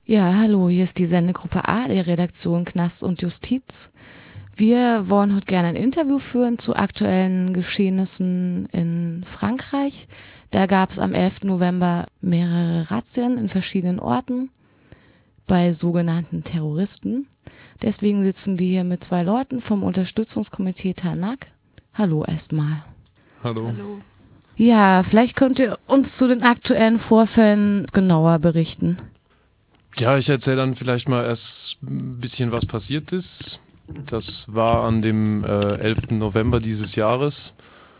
Ja, hallo, hier ist die Sendegruppe A der Redaktion Knast und Justiz. Wir wollen heute gerne ein Interview führen zu aktuellen Geschehnissen in Frankreich. Da gab es am 11. November mehrere Razzien in verschiedenen Orten bei sogenannten Terroristen. Deswegen sitzen wir hier mit 2 Leuten vom Unterstützungskomitee Tarnac. Hallo erstmal. Hallo. Hallo. Ja, vielleicht könnt ihr uns zu den aktuellen Vorfällen genauer berichten. Ja, ich erzähle dann vielleicht mal erst ein bisschen, was passiert ist. Das war an dem 11. November dieses Jahres.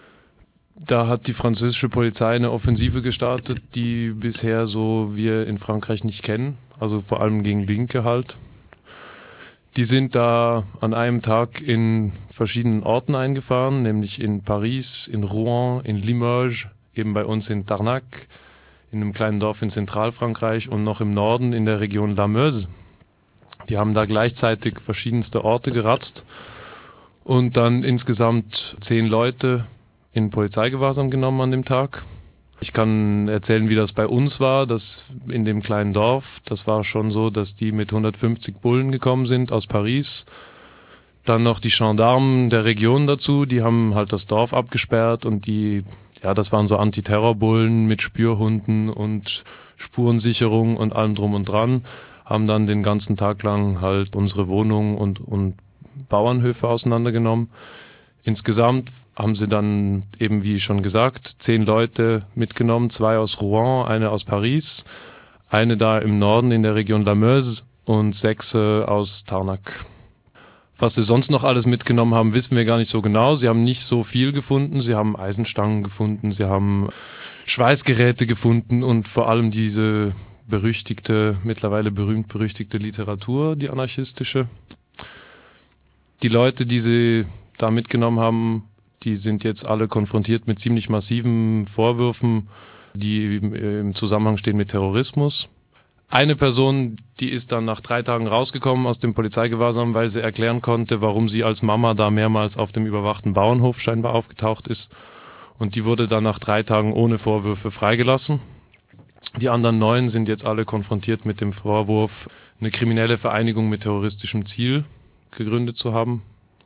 Da hat die französische Polizei eine Offensive gestartet, die bisher so wir in Frankreich nicht kennen. Also vor allem gegen Linke halt. Die sind da an einem Tag in verschiedenen Orten eingefahren, nämlich in Paris, in Rouen, in Limoges, eben bei uns in Tarnac, in einem kleinen Dorf in Zentralfrankreich und noch im Norden in der Region La Meuse. Die haben da gleichzeitig verschiedenste Orte geratzt und dann insgesamt 10 Leute in Polizeigewahrsam genommen an dem Tag. Ich kann erzählen, wie das bei uns war, dass in dem kleinen Dorf, das war schon so, dass die mit 150 Bullen gekommen sind aus Paris. Dann noch die Gendarmen der Region dazu, die haben halt das Dorf abgesperrt und das waren so Antiterrorbullen mit Spürhunden und Spurensicherung und allem drum und dran, haben dann den ganzen Tag lang halt unsere Wohnungen und Bauernhöfe auseinandergenommen. Insgesamt haben sie dann eben, wie schon gesagt, 10 Leute mitgenommen, 2 aus Rouen, eine aus Paris, eine da im Norden in der Region La Meuse und 6 aus Tarnac. Was sie sonst noch alles mitgenommen haben, wissen wir gar nicht so genau. Sie haben nicht so viel gefunden. Sie haben Eisenstangen gefunden, sie haben Schweißgeräte gefunden und vor allem diese mittlerweile berühmt-berüchtigte Literatur, die anarchistische. Die Leute, die sie da mitgenommen haben, die sind jetzt alle konfrontiert mit ziemlich massiven Vorwürfen, die im Zusammenhang stehen mit Terrorismus. Eine Person, die ist dann nach 3 Tagen rausgekommen aus dem Polizeigewahrsam, weil sie erklären konnte, warum sie als Mama da mehrmals auf dem überwachten Bauernhof scheinbar aufgetaucht ist. Und die wurde dann nach 3 Tagen ohne Vorwürfe freigelassen. Die anderen 9 sind jetzt alle konfrontiert mit dem Vorwurf, eine kriminelle Vereinigung mit terroristischem Ziel gegründet zu haben.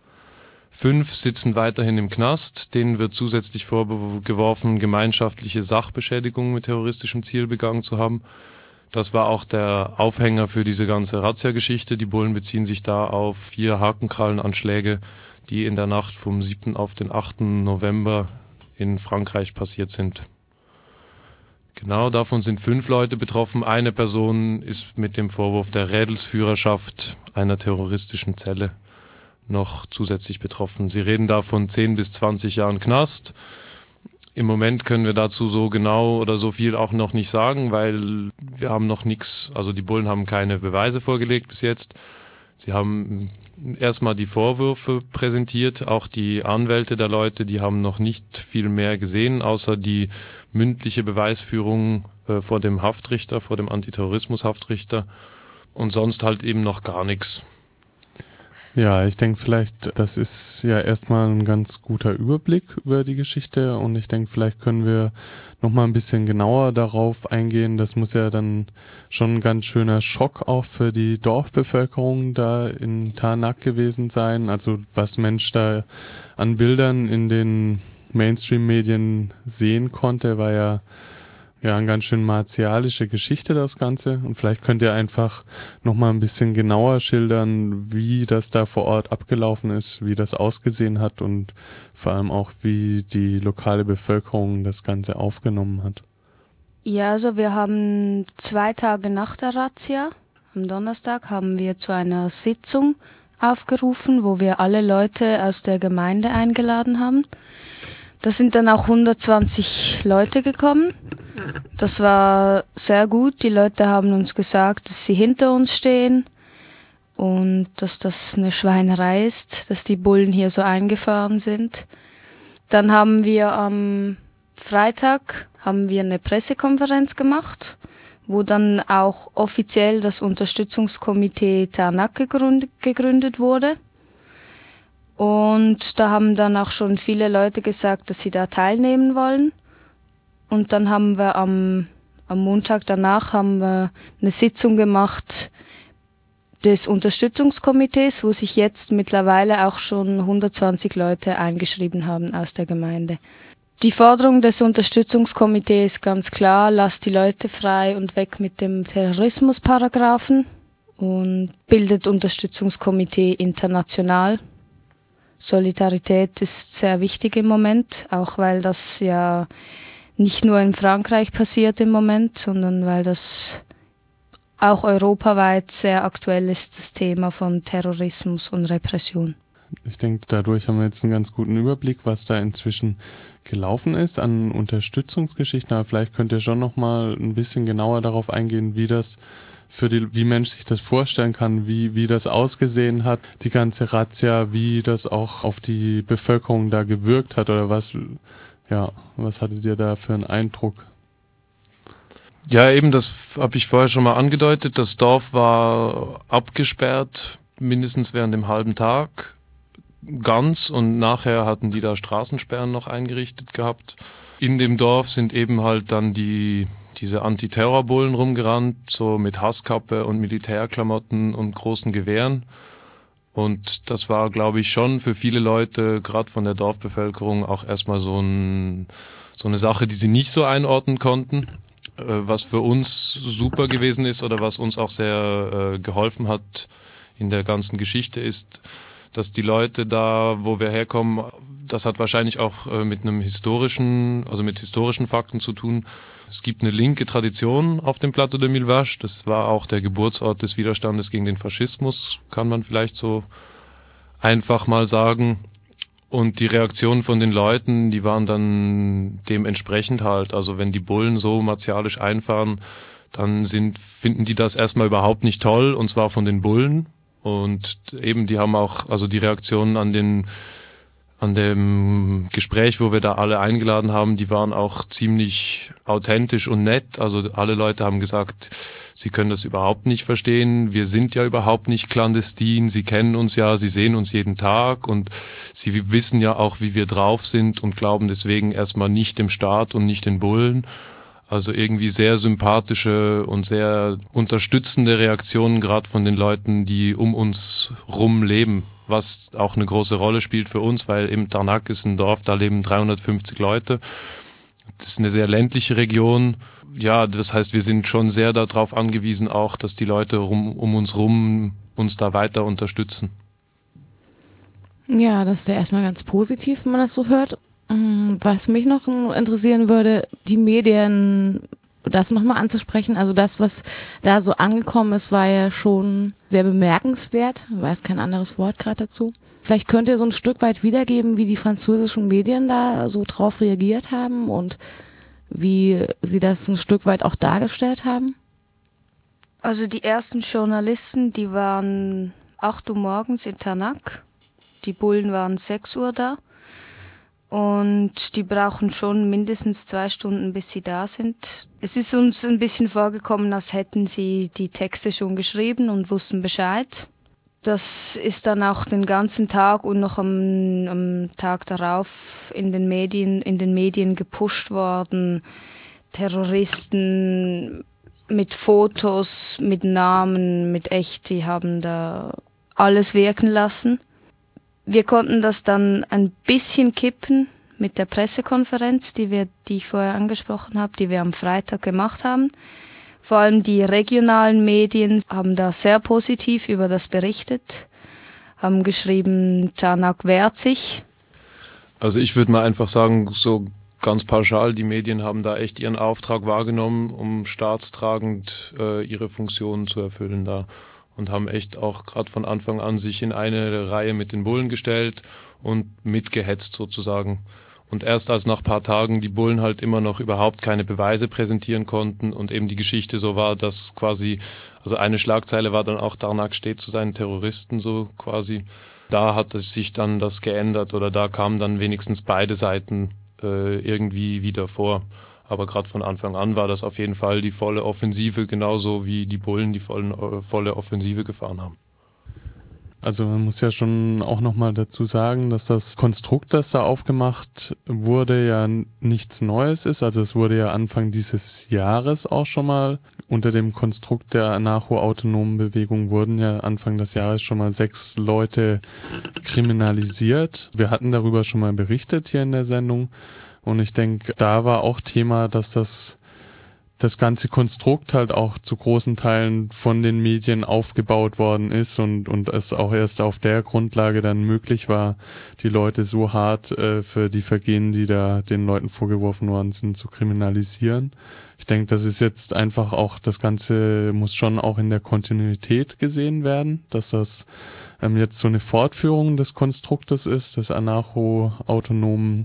5 sitzen weiterhin im Knast, denen wird zusätzlich vorgeworfen, gemeinschaftliche Sachbeschädigung mit terroristischem Ziel begangen zu haben. Das war auch der Aufhänger für diese ganze Razzia-Geschichte. Die Bullen beziehen sich da auf 4 Hakenkrallenanschläge, die in der Nacht vom 7. auf den 8. November in Frankreich passiert sind. Genau, davon sind 5 Leute betroffen. Eine Person ist mit dem Vorwurf der Rädelsführerschaft einer terroristischen Zelle noch zusätzlich betroffen. Sie reden da von 10 bis 20 Jahren Knast. Im Moment können wir dazu so genau oder so viel auch noch nicht sagen, weil wir haben noch nichts, also die Bullen haben keine Beweise vorgelegt bis jetzt. Sie haben erstmal die Vorwürfe präsentiert, auch die Anwälte der Leute, die haben noch nicht viel mehr gesehen, außer die mündliche Beweisführung vor dem Haftrichter, vor dem Antiterrorismus-Haftrichter und sonst halt eben noch gar nichts. Ja, ich denke vielleicht, das ist ja erstmal ein ganz guter Überblick über die Geschichte und ich denke, vielleicht können wir nochmal ein bisschen genauer darauf eingehen. Das muss ja dann schon ein ganz schöner Schock auch für die Dorfbevölkerung da in Tarnac gewesen sein. Also was Mensch da an Bildern in den Mainstream-Medien sehen konnte, war ja eine ganz schön martialische Geschichte, das Ganze. Und vielleicht könnt ihr einfach nochmal ein bisschen genauer schildern, wie das da vor Ort abgelaufen ist, wie das ausgesehen hat und vor allem auch, wie die lokale Bevölkerung das Ganze aufgenommen hat. Ja, also wir haben 2 Tage nach der Razzia, am Donnerstag, haben wir zu einer Sitzung aufgerufen, wo wir alle Leute aus der Gemeinde eingeladen haben. Da sind dann auch 120 Leute gekommen. Das war sehr gut. Die Leute haben uns gesagt, dass sie hinter uns stehen und dass das eine Schweinerei ist, dass die Bullen hier so eingefahren sind. Dann haben wir am Freitag eine Pressekonferenz gemacht, wo dann auch offiziell das Unterstützungskomitee Tarnac gegründet wurde. Und da haben dann auch schon viele Leute gesagt, dass sie da teilnehmen wollen. Und dann haben wir am Am Montag danach haben wir eine Sitzung gemacht des Unterstützungskomitees, wo sich jetzt mittlerweile auch schon 120 Leute eingeschrieben haben aus der Gemeinde. Die Forderung des Unterstützungskomitees ist ganz klar: lasst die Leute frei und weg mit dem Terrorismusparagraphen, und bildet Unterstützungskomitee international. Solidarität ist sehr wichtig im Moment, auch weil das ja nicht nur in Frankreich passiert im Moment, sondern weil das auch europaweit sehr aktuell ist, das Thema von Terrorismus und Repression. Ich denke, dadurch haben wir jetzt einen ganz guten Überblick, was da inzwischen gelaufen ist an Unterstützungsgeschichten. Aber vielleicht könnt ihr schon noch mal ein bisschen genauer darauf eingehen, wie das wie Mensch sich das vorstellen kann, wie das ausgesehen hat, die ganze Razzia, wie das auch auf die Bevölkerung da gewirkt hat, oder was hattet ihr da für einen Eindruck? Ja, eben, das habe ich vorher schon mal angedeutet. Das Dorf war abgesperrt, mindestens während dem halben Tag, ganz, und nachher hatten die da Straßensperren noch eingerichtet gehabt. In dem Dorf sind eben halt dann diese Antiterrorbullen rumgerannt, so mit Hasskappe und Militärklamotten und großen Gewehren. Und das war, glaube ich, schon für viele Leute, gerade von der Dorfbevölkerung, auch erstmal so eine Sache, die sie nicht so einordnen konnten. Was für uns super gewesen ist oder was uns auch sehr geholfen hat in der ganzen Geschichte ist, dass die Leute da, wo wir herkommen, das hat wahrscheinlich auch mit historischen Fakten zu tun. Es gibt eine linke Tradition auf dem Plateau de Mille Vaches. Das war auch der Geburtsort des Widerstandes gegen den Faschismus, kann man vielleicht so einfach mal sagen. Und die Reaktionen von den Leuten, die waren dann dementsprechend halt. Also wenn die Bullen so martialisch einfahren, dann finden die das erstmal überhaupt nicht toll, und zwar von den Bullen. Und eben, die haben auch, also die Reaktionen an dem Gespräch, wo wir da alle eingeladen haben, die waren auch ziemlich authentisch und nett. Also alle Leute haben gesagt, sie können das überhaupt nicht verstehen. Wir sind ja überhaupt nicht clandestin. Sie kennen uns ja, sie sehen uns jeden Tag, und sie wissen ja auch, wie wir drauf sind, und glauben deswegen erstmal nicht dem Staat und nicht den Bullen. Also irgendwie sehr sympathische und sehr unterstützende Reaktionen, gerade von den Leuten, die um uns rum leben, was auch eine große Rolle spielt für uns, weil eben Tarnac ist ein Dorf, da leben 350 Leute. Das ist eine sehr ländliche Region. Ja, das heißt, wir sind schon sehr darauf angewiesen auch, dass die Leute um uns rum uns da weiter unterstützen. Ja, das ist ja erstmal ganz positiv, wenn man das so hört. Was mich noch interessieren würde, die Medien, das nochmal anzusprechen, also das, was da so angekommen ist, war ja schon sehr bemerkenswert. Ich weiß kein anderes Wort gerade dazu. Vielleicht könnt ihr so ein Stück weit wiedergeben, wie die französischen Medien da so drauf reagiert haben und wie sie das ein Stück weit auch dargestellt haben? Also die ersten Journalisten, die waren 8 Uhr morgens in Tarnac. Die Bullen waren 6 Uhr da. Und die brauchen schon mindestens 2 Stunden, bis sie da sind. Es ist uns ein bisschen vorgekommen, als hätten sie die Texte schon geschrieben und wussten Bescheid. Das ist dann auch den ganzen Tag und noch am Tag darauf in den Medien gepusht worden. Terroristen mit Fotos, mit Namen, mit echt, die haben da alles wirken lassen. Wir konnten das dann ein bisschen kippen mit der Pressekonferenz, die ich vorher angesprochen habe, die wir am Freitag gemacht haben. Vor allem die regionalen Medien haben da sehr positiv über das berichtet, haben geschrieben, Tarnac wehrt sich. Also ich würde mal einfach sagen, so ganz pauschal, die Medien haben da echt ihren Auftrag wahrgenommen, um staatstragend ihre Funktionen zu erfüllen da. Und haben echt auch gerade von Anfang an sich in eine Reihe mit den Bullen gestellt und mitgehetzt sozusagen. Und erst als nach ein paar Tagen die Bullen halt immer noch überhaupt keine Beweise präsentieren konnten und eben die Geschichte so war, dass quasi, also eine Schlagzeile war dann auch, Tarnac steht zu seinen Terroristen so quasi. Da hat es sich dann das geändert, oder da kamen dann wenigstens beide Seiten irgendwie wieder vor. Aber gerade von Anfang an war das auf jeden Fall die volle Offensive, genauso wie die Bullen die volle Offensive gefahren haben. Also man muss ja schon auch nochmal dazu sagen, dass das Konstrukt, das da aufgemacht wurde, ja nichts Neues ist. Also es wurde ja Anfang dieses Jahres auch schon mal unter dem Konstrukt der anarcho-autonomen Bewegung wurden ja Anfang des Jahres schon mal 6 Leute kriminalisiert. Wir hatten darüber schon mal berichtet hier in der Sendung und ich denke, da war auch Thema, dass das ganze Konstrukt halt auch zu großen Teilen von den Medien aufgebaut worden ist und es auch erst auf der Grundlage dann möglich war, die Leute so hart für die Vergehen, die da den Leuten vorgeworfen worden sind, zu kriminalisieren. Ich denke, das ist jetzt einfach auch, das Ganze muss schon auch in der Kontinuität gesehen werden, dass das jetzt so eine Fortführung des Konstruktes ist, der anarcho-autonomen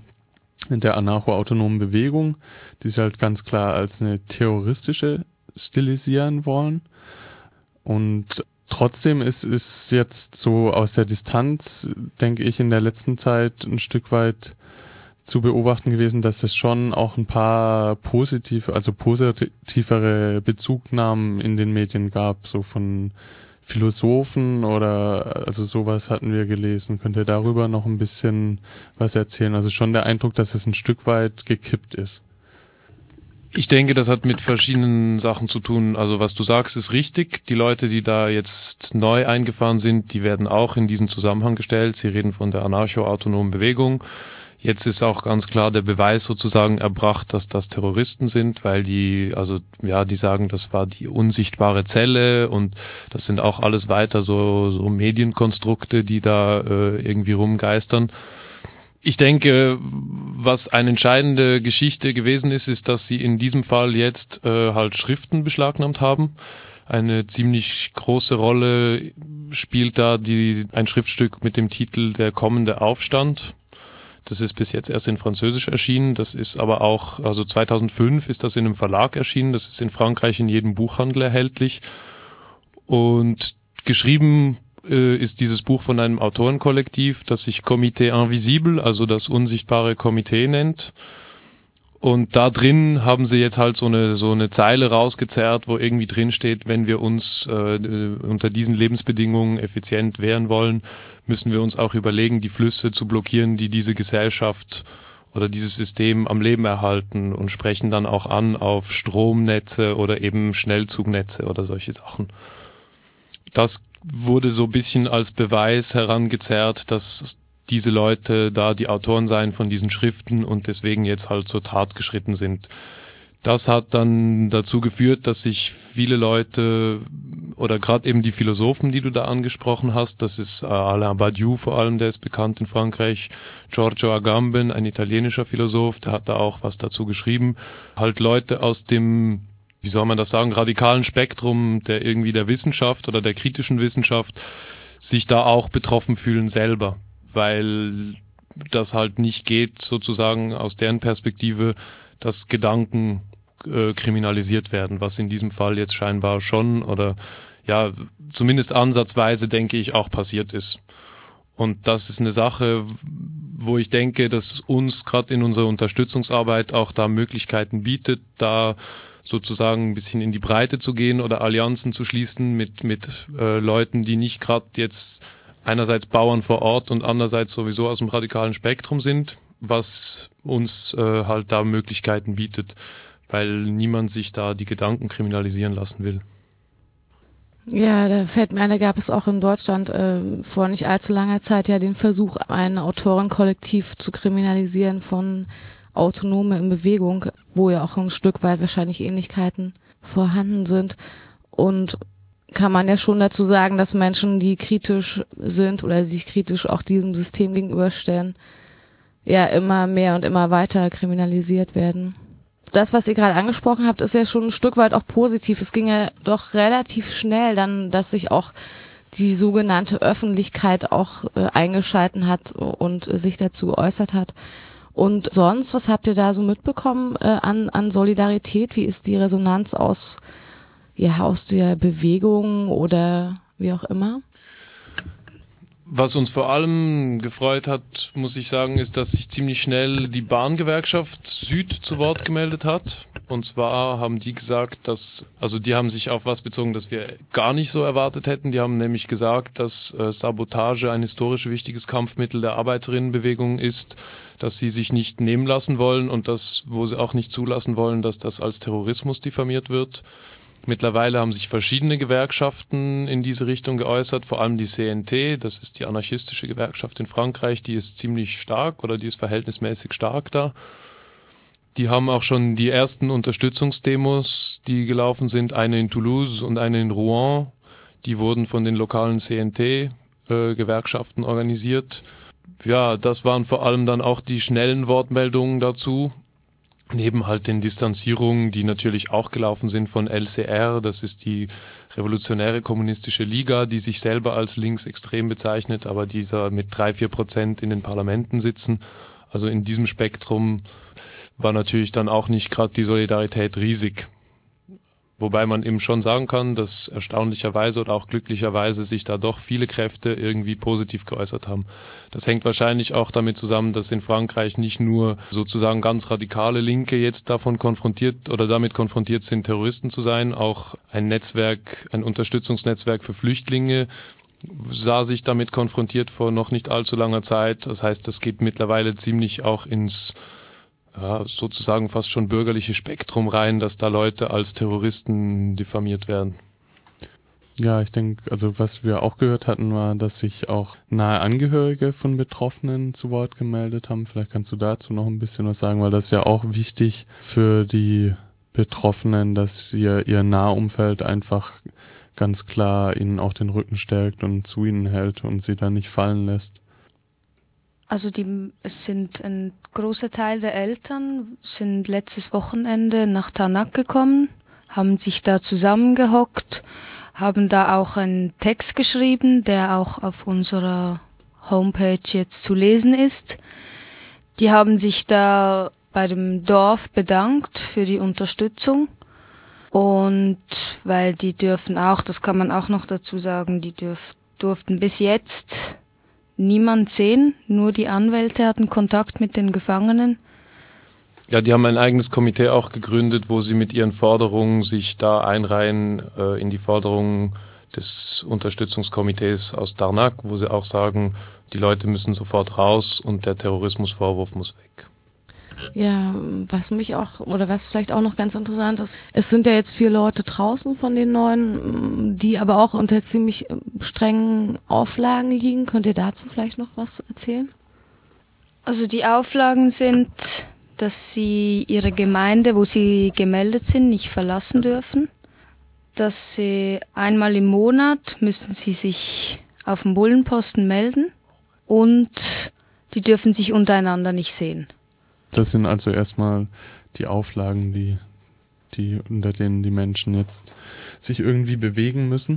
Bewegung, die sie halt ganz klar als eine terroristische stilisieren wollen. Und trotzdem ist es jetzt so aus der Distanz, denke ich, in der letzten Zeit ein Stück weit zu beobachten gewesen, dass es schon auch ein paar positivere Bezugnahmen in den Medien gab, so von Philosophen oder also sowas hatten wir gelesen. Könnt ihr darüber noch ein bisschen was erzählen? Also schon der Eindruck, dass es ein Stück weit gekippt ist. Ich denke, das hat mit verschiedenen Sachen zu tun. Also was du sagst, ist richtig. Die Leute, die da jetzt neu eingefahren sind, die werden auch in diesen Zusammenhang gestellt. Sie reden von der anarcho-autonomen Bewegung. Jetzt ist auch ganz klar der Beweis sozusagen erbracht, dass das Terroristen sind, weil die sagen, das war die unsichtbare Zelle und das sind auch alles weiter so Medienkonstrukte, die da irgendwie rumgeistern. Ich denke, was eine entscheidende Geschichte gewesen ist, dass sie in diesem Fall jetzt halt Schriften beschlagnahmt haben. Eine ziemlich große Rolle spielt da ein Schriftstück mit dem Titel Der kommende Aufstand. Das ist bis jetzt erst in Französisch erschienen. Das ist aber auch, also 2005 ist das in einem Verlag erschienen. Das ist in Frankreich in jedem Buchhandel erhältlich. Und geschrieben ist dieses Buch von einem Autorenkollektiv, das sich Comité Invisible, also das unsichtbare Komitee nennt. Und da drin haben sie jetzt halt so eine Zeile rausgezerrt, wo irgendwie drin steht, wenn wir uns unter diesen Lebensbedingungen effizient wehren wollen, müssen wir uns auch überlegen, die Flüsse zu blockieren, die diese Gesellschaft oder dieses System am Leben erhalten, und sprechen dann auch an auf Stromnetze oder eben Schnellzugnetze oder solche Sachen. Das wurde so ein bisschen als Beweis herangezerrt, dass diese Leute da die Autoren seien von diesen Schriften und deswegen jetzt halt zur Tat geschritten sind. Das hat dann dazu geführt, dass sich viele Leute oder gerade eben die Philosophen, die du da angesprochen hast, das ist Alain Badiou vor allem, der ist bekannt in Frankreich, Giorgio Agamben, ein italienischer Philosoph, der hat da auch was dazu geschrieben, halt Leute aus dem, wie soll man das sagen, radikalen Spektrum der Wissenschaft oder der kritischen Wissenschaft sich da auch betroffen fühlen selber, weil das halt nicht geht, sozusagen aus deren Perspektive, dass Gedanken kriminalisiert werden, was in diesem Fall jetzt scheinbar schon oder ja, zumindest ansatzweise, denke ich, auch passiert ist. Und das ist eine Sache, wo ich denke, dass uns gerade in unserer Unterstützungsarbeit auch da Möglichkeiten bietet, da sozusagen ein bisschen in die Breite zu gehen oder Allianzen zu schließen mit Leuten, die nicht gerade jetzt einerseits Bauern vor Ort und andererseits sowieso aus dem radikalen Spektrum sind, was uns halt da Möglichkeiten bietet, weil niemand sich da die Gedanken kriminalisieren lassen will. Ja, da fällt mir ein, da gab es auch in Deutschland vor nicht allzu langer Zeit ja den Versuch, ein Autorenkollektiv zu kriminalisieren von Autonome in Bewegung, wo ja auch ein Stück weit wahrscheinlich Ähnlichkeiten vorhanden sind. Und kann man ja schon dazu sagen, dass Menschen, die kritisch sind oder sich kritisch auch diesem System gegenüberstellen, ja immer mehr und immer weiter kriminalisiert werden. Das, was ihr gerade angesprochen habt, ist ja schon ein Stück weit auch positiv. Es ging ja doch relativ schnell dann, dass sich auch die sogenannte Öffentlichkeit auch eingeschalten hat und sich dazu geäußert hat. Und sonst, was habt ihr da so mitbekommen an Solidarität? Wie ist die Resonanz aus der Bewegung oder wie auch immer? Was uns vor allem gefreut hat, muss ich sagen, ist, dass sich ziemlich schnell die Bahngewerkschaft Süd zu Wort gemeldet hat. Und zwar haben die gesagt, die haben sich auf was bezogen, das wir gar nicht so erwartet hätten. Die haben nämlich gesagt, dass Sabotage ein historisch wichtiges Kampfmittel der Arbeiterinnenbewegung ist, dass sie sich nicht nehmen lassen wollen und wo sie auch nicht zulassen wollen, dass das als Terrorismus diffamiert wird. Mittlerweile haben sich verschiedene Gewerkschaften in diese Richtung geäußert, vor allem die CNT, das ist die anarchistische Gewerkschaft in Frankreich, die ist ziemlich stark oder die ist verhältnismäßig stark da. Die haben auch schon die ersten Unterstützungsdemos, die gelaufen sind, eine in Toulouse und eine in Rouen, die wurden von den lokalen CNT-Gewerkschaften organisiert. Ja, das waren vor allem dann auch die schnellen Wortmeldungen dazu. Neben halt den Distanzierungen, die natürlich auch gelaufen sind von LCR, das ist die Revolutionäre Kommunistische Liga, die sich selber als linksextrem bezeichnet, aber dieser mit 3-4% in den Parlamenten sitzen. Also in diesem Spektrum war natürlich dann auch nicht gerade die Solidarität riesig. Wobei man eben schon sagen kann, dass erstaunlicherweise oder auch glücklicherweise sich da doch viele Kräfte irgendwie positiv geäußert haben. Das hängt wahrscheinlich auch damit zusammen, dass in Frankreich nicht nur sozusagen ganz radikale Linke jetzt damit konfrontiert sind, Terroristen zu sein, auch ein Unterstützungsnetzwerk für Flüchtlinge sah sich damit konfrontiert vor noch nicht allzu langer Zeit. Das heißt, das geht mittlerweile ziemlich auch ins sozusagen fast schon bürgerliche Spektrum rein, dass da Leute als Terroristen diffamiert werden. Ja, ich denke, also was wir auch gehört hatten, war, dass sich auch nahe Angehörige von Betroffenen zu Wort gemeldet haben. Vielleicht kannst du dazu noch ein bisschen was sagen, weil das ist ja auch wichtig für die Betroffenen, dass ihr Nahumfeld einfach ganz klar ihnen auch den Rücken stärkt und zu ihnen hält und sie da nicht fallen lässt. Also es sind ein großer Teil der Eltern sind letztes Wochenende nach Tarnac gekommen, haben sich da zusammengehockt, haben da auch einen Text geschrieben, der auch auf unserer Homepage jetzt zu lesen ist. Die haben sich da bei dem Dorf bedankt für die Unterstützung und weil die dürfen auch, das kann man auch noch dazu sagen, die durften bis jetzt niemand sehen, nur die Anwälte hatten Kontakt mit den Gefangenen. Ja, die haben ein eigenes Komitee auch gegründet, wo sie mit ihren Forderungen sich da einreihen in die Forderungen des Unterstützungskomitees aus Tarnac, wo sie auch sagen, die Leute müssen sofort raus und der Terrorismusvorwurf muss weg. Ja, was vielleicht auch noch ganz interessant ist, es sind ja jetzt 4 Leute draußen von den 9, die aber auch unter ziemlich strengen Auflagen liegen. Könnt ihr dazu vielleicht noch was erzählen? Also die Auflagen sind, dass sie ihre Gemeinde, wo sie gemeldet sind, nicht verlassen dürfen. Dass sie einmal im Monat müssen sie sich auf dem Bullenposten melden und die dürfen sich untereinander nicht sehen. Das sind also erstmal die Auflagen, die unter denen die Menschen jetzt sich irgendwie bewegen müssen.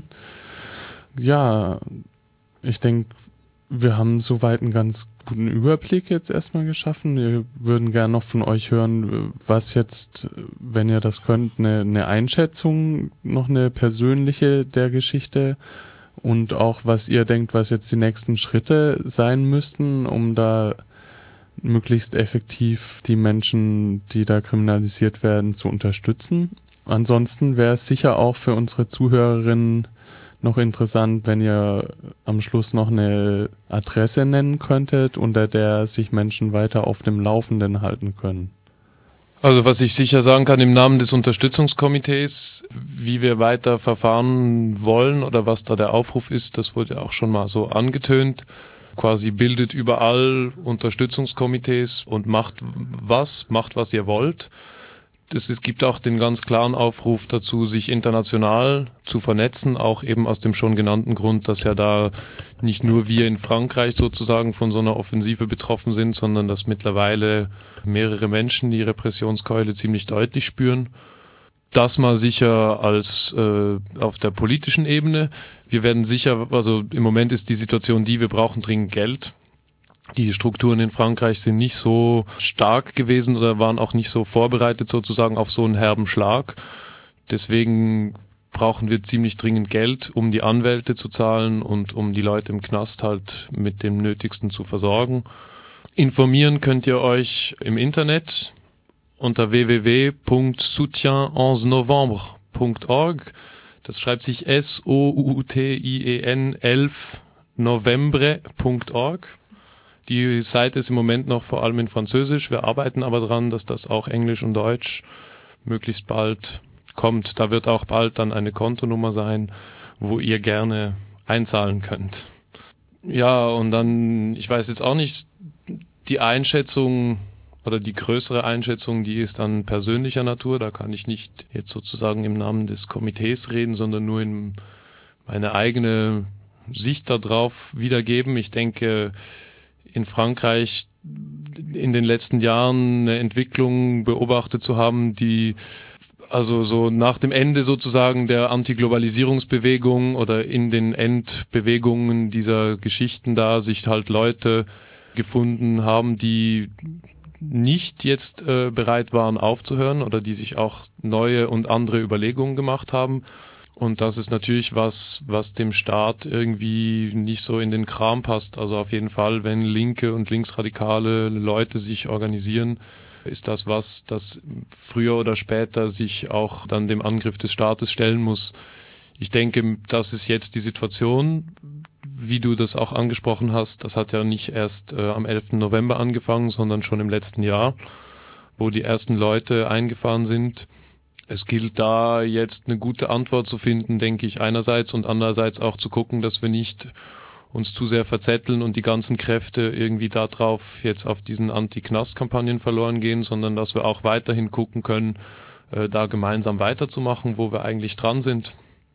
Ja, ich denke, wir haben soweit einen ganz guten Überblick jetzt erstmal geschaffen. Wir würden gerne noch von euch hören, was jetzt, wenn ihr das könnt, eine Einschätzung, noch eine persönliche der Geschichte und auch was ihr denkt, was jetzt die nächsten Schritte sein müssten, um da möglichst effektiv die Menschen, die da kriminalisiert werden, zu unterstützen. Ansonsten wäre es sicher auch für unsere Zuhörerinnen noch interessant, wenn ihr am Schluss noch eine Adresse nennen könntet, unter der sich Menschen weiter auf dem Laufenden halten können. Also was ich sicher sagen kann im Namen des Unterstützungskomitees, wie wir weiter verfahren wollen oder was da der Aufruf ist, das wurde auch schon mal so angetönt. Quasi bildet überall Unterstützungskomitees und macht was ihr wollt. Es gibt auch den ganz klaren Aufruf dazu, sich international zu vernetzen, auch eben aus dem schon genannten Grund, dass ja da nicht nur wir in Frankreich sozusagen von so einer Offensive betroffen sind, sondern dass mittlerweile mehrere Menschen die Repressionskeule ziemlich deutlich spüren. Das mal sicher als auf der politischen Ebene. Wir werden sicher, also im Moment ist die Situation wir brauchen dringend Geld. Die Strukturen in Frankreich sind nicht so stark gewesen oder waren auch nicht so vorbereitet sozusagen auf so einen herben Schlag. Deswegen brauchen wir ziemlich dringend Geld, um die Anwälte zu zahlen und um die Leute im Knast halt mit dem Nötigsten zu versorgen. Informieren könnt ihr euch im Internet unter www.soutien11novembre.org. Das schreibt sich SOUTIEN 11 novembre.org. Die Seite ist im Moment noch vor allem in Französisch. Wir arbeiten aber dran, dass das auch Englisch und Deutsch möglichst bald kommt. Da wird auch bald dann eine Kontonummer sein, wo ihr gerne einzahlen könnt. Ja, und dann, ich weiß jetzt auch nicht, die Einschätzung oder die größere Einschätzung, die ist dann persönlicher Natur. Da kann ich nicht jetzt sozusagen im Namen des Komitees reden, sondern nur in meine eigene Sicht darauf wiedergeben. Ich denke, in Frankreich in den letzten Jahren eine Entwicklung beobachtet zu haben, die also so nach dem Ende sozusagen der Antiglobalisierungsbewegung oder in den Endbewegungen dieser Geschichten da sich halt Leute gefunden haben, die nicht jetzt bereit waren aufzuhören oder die sich auch neue und andere Überlegungen gemacht haben. Und das ist natürlich was dem Staat irgendwie nicht so in den Kram passt. Also auf jeden Fall, wenn linke und linksradikale Leute sich organisieren, ist das was, das früher oder später sich auch dann dem Angriff des Staates stellen muss. Ich denke, das ist jetzt die Situation, wie du das auch angesprochen hast. Das hat ja nicht erst am 11. November angefangen, sondern schon im letzten Jahr, wo die ersten Leute eingefahren sind. Es gilt da jetzt eine gute Antwort zu finden, denke ich, einerseits und andererseits auch zu gucken, dass wir nicht uns zu sehr verzetteln und die ganzen Kräfte irgendwie darauf jetzt auf diesen Anti-Knast-Kampagnen verloren gehen, sondern dass wir auch weiterhin gucken können, da gemeinsam weiterzumachen, wo wir eigentlich dran sind.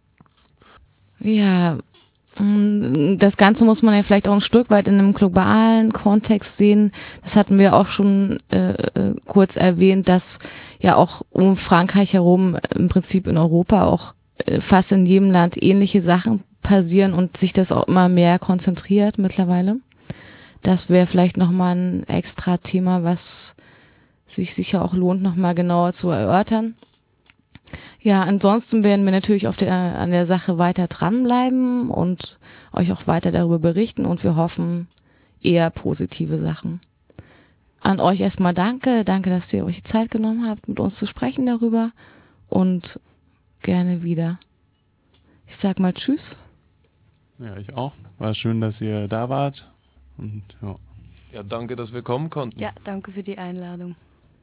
Ja, das Ganze muss man ja vielleicht auch ein Stück weit in einem globalen Kontext sehen. Das hatten wir auch schon kurz erwähnt, dass ja auch um Frankreich herum im Prinzip in Europa auch fast in jedem Land ähnliche Sachen passieren und sich das auch immer mehr konzentriert mittlerweile. Das wäre vielleicht nochmal ein extra Thema, was sich sicher auch lohnt, nochmal genauer zu erörtern. Ja, ansonsten werden wir natürlich an der Sache weiter dranbleiben und euch auch weiter darüber berichten und wir hoffen eher positive Sachen. An euch erstmal danke, dass ihr euch die Zeit genommen habt, mit uns zu sprechen darüber und gerne wieder. Ich sag mal Tschüss. Ja, ich auch. War schön, dass ihr da wart. Und ja. Ja, danke, dass wir kommen konnten. Ja, danke für die Einladung.